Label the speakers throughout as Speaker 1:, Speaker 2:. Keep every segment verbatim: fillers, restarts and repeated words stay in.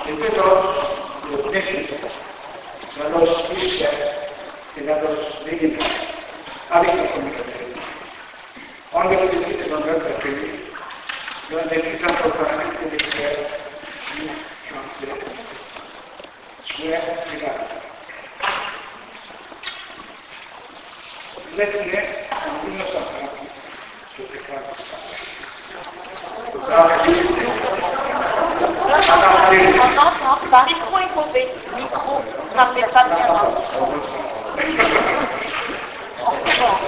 Speaker 1: Les deux loges, le défi, la loge Michel et la loge Léguinard, avec la communauté. On le dit dans notre pays, l'un des plus importants intellectuels du français, Pierre Pilar. Il est né en mille neuf cent trente-huit, je déclare
Speaker 2: On n'entend pas. Micro est mauvais. Micro, parlez pas bien. On commence.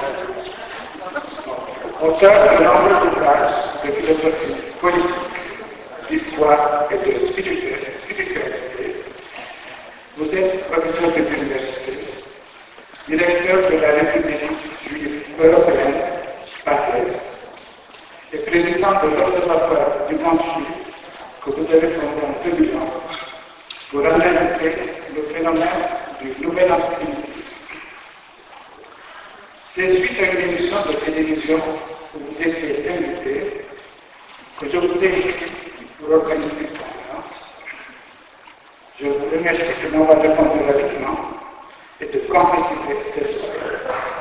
Speaker 1: Auteur de nombreux ouvrages de philosophie politique, d'histoire et de spiritualité, vous êtes professeur de l'université, directeur de la République juive européenne, Pathès, et président de l'Observatoire du monde juif que vous avez fondé en deux mille onze pour analyser le phénomène du nouvel antisémitisme. C'est suite à une émission de télévision où vous étiez invité que je vous ai écrit pour organiser cette conférence. Je vous remercie de m'avoir répondu rapidement et de concrétiser ces soirées.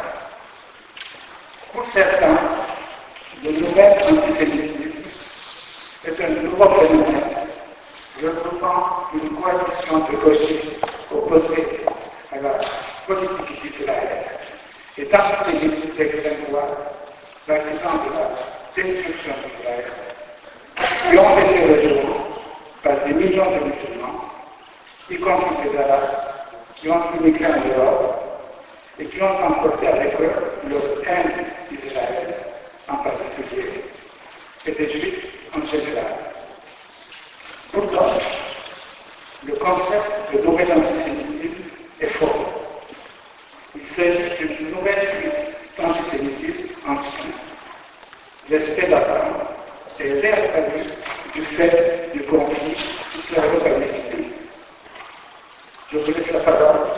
Speaker 1: Pour certains, le nouvel antisémitisme est un nouveau phénomène regroupant une coalition de gauchistes opposés à la politique d'Israël et d'antisémites d'extrême droite, pratiquant de la destruction d'Israël, qui ont été rejoints par des millions de musulmans, y compris des Arabes, qui ont immigré en Europe et qui ont emporté avec eux leur haine d'Israël en particulier, et des Juifs en général. Pour d'autres, le concept de nouvel antisémitisme est faux. Il s'agit d'une nouvelle crise d'antisémitisme ancien, resté latent et réapparu du fait du conflit islamo-palestinien. Je vous laisse la parole.